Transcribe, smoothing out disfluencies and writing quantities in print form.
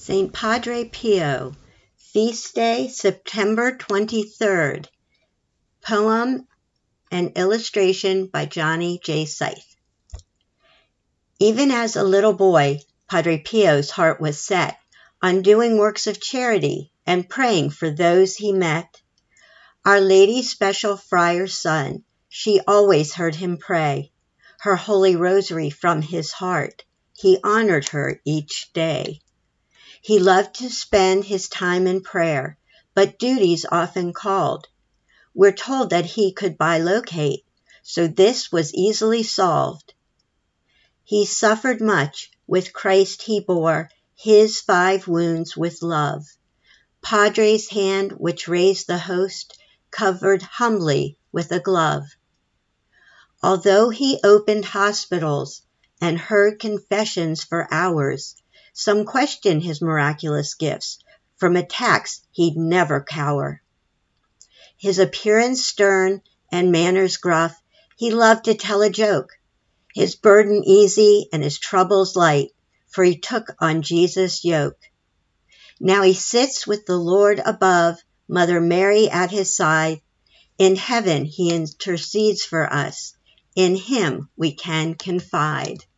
St. Padre Pio, Feast Day, September 23rd. Poem and illustration by Johnny J. Scythe. Even as a little boy, Padre Pio's heart was set on doing works of charity and praying for those he met. Our Lady's special friar's son, she always heard him pray. Her holy rosary from his heart, he honored her each day. He loved to spend his time in prayer, but duties often called. We're told that he could bilocate, so this was easily solved. He suffered much, with Christ he bore his 5 wounds with love. Padre's hand which raised the host, covered humbly with a glove. Although he opened hospitals and heard confessions for hours, some questioned his miraculous gifts. From attacks he'd never cower. His appearance stern and manners gruff, he loved to tell a joke. His burden easy and his troubles light, for he took on Jesus' yoke. Now he sits with the Lord above, Mother Mary at his side. In heaven he intercedes for us. In him we can confide.